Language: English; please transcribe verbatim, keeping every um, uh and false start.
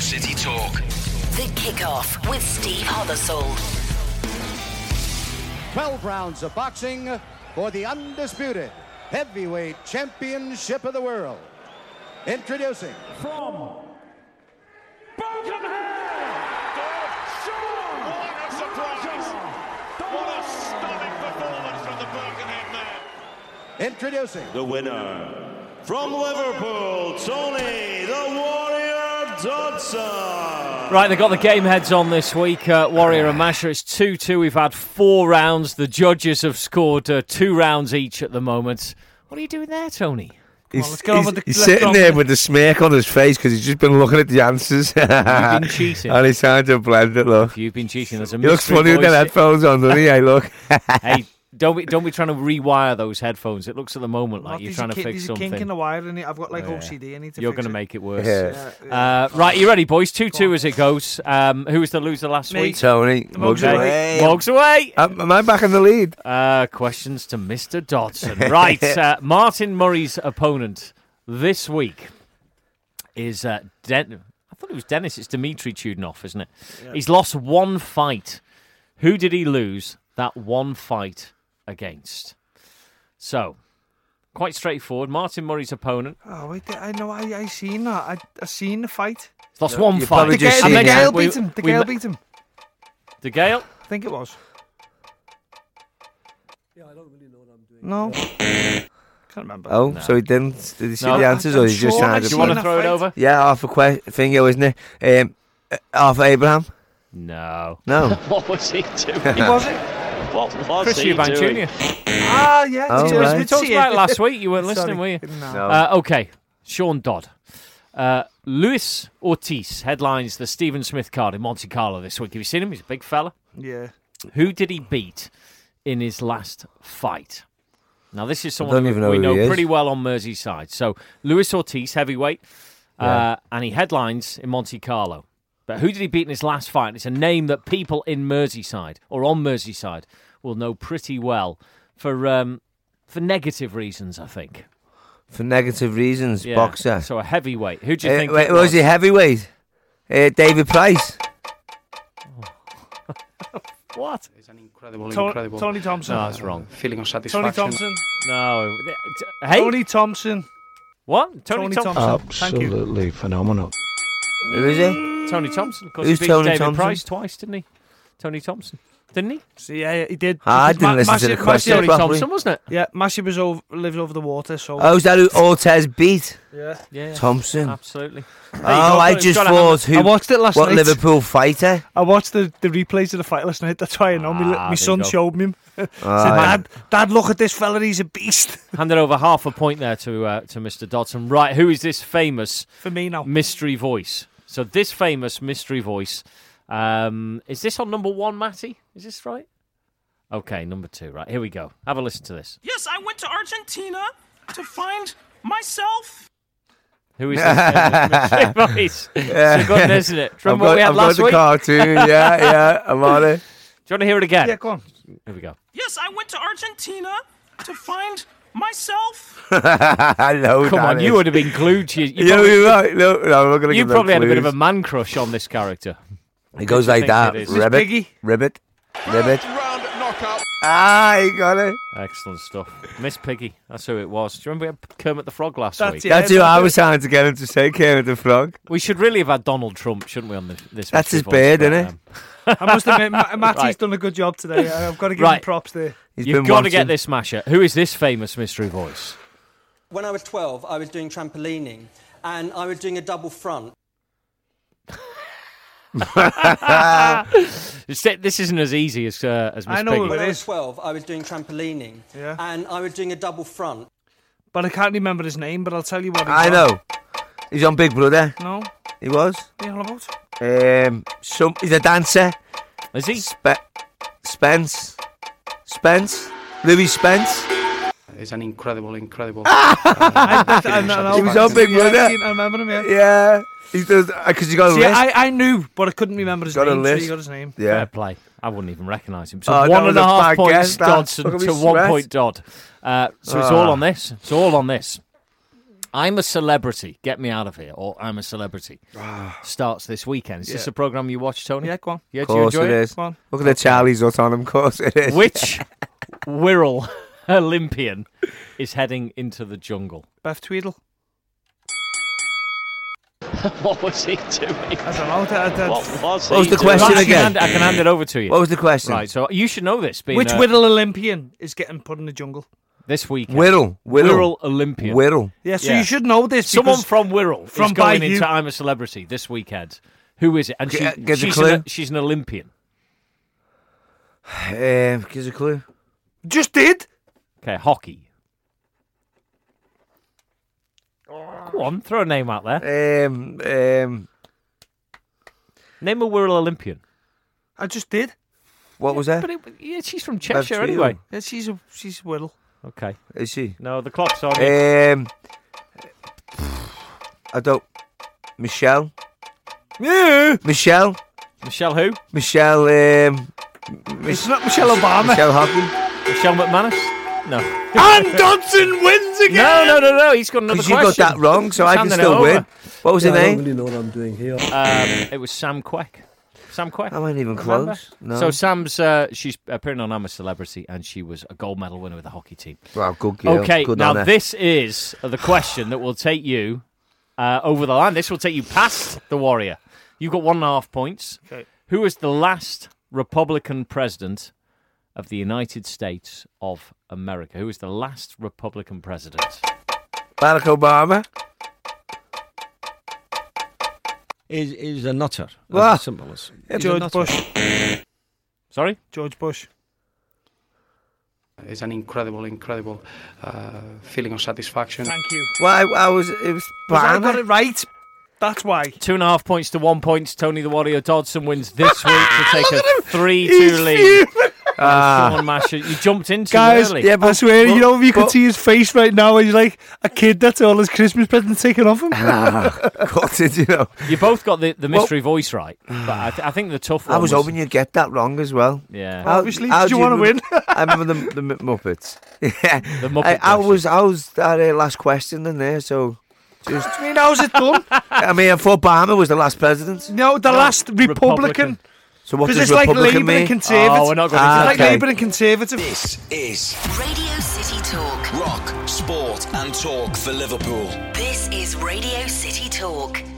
City Talk. The Kickoff with Steve Hothersold. twelve rounds of boxing for the undisputed heavyweight championship of the world. Introducing from Birkenhead, Sean. What a surprise! What a stunning performance from the Birkenhead man. Introducing the winner from Liverpool, Tony the Warrior Dodson. Right, they've got the game heads on this week, uh, Warrior and Masher. It's two two. We've had four rounds. The judges have scored uh, two rounds each at the moment. What are you doing there, Tony? He's, on, let's go he's, the, he's sitting there with a smirk on his face because he's just been looking at the answers. You've been cheating. And he's trying to blend it, look. You've been cheating. There's a he looks funny with voice. the headphones on, doesn't he? Hey, look. Hey, don't be, don't be trying to rewire those headphones. It looks at the moment like Not, you're there's trying a to ki- fix there's something. a kink in the wire in it. I've got like Oh, yeah. O C D. I need to You're fix going to it. make it worse. Yeah. Yeah, yeah. Uh, right, you ready, boys? two two as it goes. Um, who was the loser last Me. week? Tony, mugs Okay. away. Mugs away. Am, am I back in the lead? Uh, questions to Mister Dodson. Right, uh, Martin Murray's opponent this week is uh, Den- I thought it was Dennis. It's Dmitry Chudinov, isn't it? Yeah. He's lost one fight. Who did he lose that one fight against? So, quite straightforward. Martin Murray's opponent. Oh wait, I know. I I seen that. I I seen the fight. He's lost No, one you fight. probably The just Gale, seen the it. Gale We- beat him. The we Gale ma- beat him. The Gale? I think it was. Yeah, I don't really know what I'm doing. No. Can't remember. Oh, No. so he didn't. Did he see No, the answers, or I'm is he just sure trying I Do to? you want to that throw it fight. over? Yeah, Arthur que- Finger, isn't it? Um, uh, Arthur Abraham. No. No. What was he doing? was it? What was Chris he Eubank doing? Junior Ah, yeah. Oh, it's- right. it's We talked Mitzi. about it last week. You weren't Sorry. listening, were you? No. No. Uh, okay, Sean Dodd. Uh, Luis Ortiz headlines the Stephen Smith card in Monte Carlo this week. Have you seen him? He's a big fella. Yeah. Who did he beat in his last fight? Now, this is don't someone even who know we who know he is. pretty well on Merseyside. So, Luis Ortiz, heavyweight, Yeah. uh, and he headlines in Monte Carlo. But who did he beat in his last fight? It's a name that people in Merseyside or on Merseyside will know pretty well for um, for negative reasons, I think. For negative reasons, Yeah. boxer. So a heavyweight. Who do you Uh, think? wait, it was was he heavyweight? Uh, David Price. What? It's an incredible, To- incredible Tony Thompson. No, that's wrong. feeling of Tony satisfaction. Thompson. No. Hey, Tony Thompson. what? Tony, Tony Thompson. Thompson. Thank you. Absolutely phenomenal. Who is he? Tony Thompson. Of course, Who's he beat Tony David Thompson? Price twice, didn't he? Tony Thompson, didn't he? So, yeah, yeah, he did. Ah, I Because didn't Ma- listen to the Massive- question Tony properly. Thompson, wasn't it? Yeah, Massive was over, lives over the water, so... Oh, is that who Ortez beat? yeah. Yeah, Thompson. absolutely. There you Oh, go. I It's just got a thought I who? watched it last What night. Liverpool fighter? I watched the, the replays of the fight last night. That's why I know. my, Ah, my there son you go. showed me him. Said, Ah, yeah. Dad, Dad, look at this fella. He's a beast. Handed over half a point there to uh, to Mister Dodson. Right, who is this famous For me now. mystery voice? So this famous mystery voice, um, is this on number one, Matty? Is this right? Okay, number two. Right, here we go. Have a listen to this. Yes, I went to Argentina to find myself. Who is this famous mystery voice? It's a good, isn't it? Do you I've remember what we had I've last got week? the cartoon. Yeah, yeah, I'm on it. Do you want to hear it again? Yeah, go on. Here we go. Yes, I went to Argentina to find myself. I know. Come that on, is. you would have been glued to you. You Yeah, probably, you're right. No, no, I'm not gonna you give no probably had a bit of a clues. man crush on this character. It goes do you like think that. it is? Miss Ribbit, Piggy? ribbit, ribbit. Round knockout. Ah, he got it. Excellent stuff. Miss Piggy, that's who it was. Do you remember we had Kermit the Frog last That's week? it. That's who I was trying to get him to say, Kermit the Frog. We should really have had Donald Trump, shouldn't we, on this? this That's mystery his voice, beard, but, innit? um, I must admit, Ma- Matty's Right. done a good job today. I- I've got to give Right. him props there. He's You've been got to watching. get this masher. Who is this famous mystery voice? When I was twelve, I was doing trampolining, and I was doing a double front. It's- This isn't as easy as uh, as Miss I know Piggy. who When it I is. was twelve, I was doing trampolining, Yeah. and I was doing a double front. But I can't remember his name, but I'll tell you what he I was. know. He's on Big Brother. No? He was. What are you on about? Um, some. He's a dancer. Is he? Spe- Spence. Spence. Louis Spence. It's an incredible, incredible. I, I, I, know- He was on Big yeah, Brother. I seen- I remember him, yeah. Yeah. He does because he got a See, list. I, I knew, but I couldn't remember his Got a name. So list. you got his name. Fair yeah. play. I wouldn't even recognise him. So Oh, that one was and a a half bad points guess, that. Dodson Look at to me one sweat. point Dodd. Uh, so it's Ah. all on this. It's all on this. I'm a Celebrity, Get Me Out of Here, or I'm a Celebrity starts this weekend. Is Yeah. this a programme you watch, Tony? Yeah, go on. Yeah, Of do you course enjoy it it? is. Go on. Look at the Charlie's Hut on him, of course it is. Which Wirral Olympian is heading into the jungle? Beth Tweedle. What was he doing? I don't know. That, that, What was What was he the doing? question Right, I can again? hand- I can hand it over to you. What was the question? Right, so you should know this. Being Which uh, Wirral Olympian is getting put in the jungle? this weekend? Wirral. Wirral. Wirral Olympian. Wirral. Yeah, so Yeah. you should know this. Someone because from Wirral from is going by into you- I'm a Celebrity this weekend. Who is it? And G- she, uh, give us a she's, clue. An, she's an Olympian. Um, give us a clue. just did. Okay, hockey. Go on, throw a name out there. Um, um, Name a Wirral Olympian. I just did. what was that? But it, yeah, she's from Beth Cheshire Tweedle. anyway. Yeah, she's a she's a Wirral. Okay. Is she? No, the clock's on. you. Um, I don't. Michelle. Yeah. Michelle. Michelle who? Michelle. Um, It's not Michelle Obama. Michelle Hockey. Michelle McManus? No. And Dodson wins again. No, no, no, no. He's got another Because you question. got that wrong, so He's I can handing it still over. win. What was Yeah, her I don't name? really know what I'm doing here. Um, it was Sam Quek. Sam Quek. I wasn't even Remember? close. No. So Sam's uh, she's appearing on I'm a Celebrity, and she was a gold medal winner with the hockey team. Wow, good girl. Okay, Good now on her. this is the question that will take you uh, over the line. This will take you past the Warrior. You've got one and a half points. Okay. Who is the last Republican president of the United States of America? Who is the last Republican president? Barack Obama. Is is a nutter. What? As simple as. He's a George nutter. Bush. Sorry? George Bush. It's an incredible, incredible uh, feeling of satisfaction. Thank you. Well, I, I was. It was. Because I got Banner. it right. That's why. Two and a half points to one point. Tony the Warrior Dodson wins this week to take a three two He's lead. fuming. Ah. Sean Masher, you jumped in too Guys, early. yeah, I but- swear, but- you know, if you could but- see his face right now, he's like a kid that's all his Christmas presents taken off him. Ah, got it, you know. You both got the, the mystery voice right, but I, th- I think the tough one I was hoping you'd get that wrong as well. Yeah. How- Obviously, how did you do want to win? I remember the, the M- Muppets. Yeah. The Muppet I, I question. was I was that uh, last question in there, so just. I mean, how's it done? I mean, I thought Obama was the last president. No, the last Republican. Republican. So what Because does it's like Republican Labour and mean? Conservative. Oh, we're not going Ah, to It's like okay. Labour and Conservative. This is Radio City Talk. rock, sport, and talk for Liverpool. This is Radio City Talk.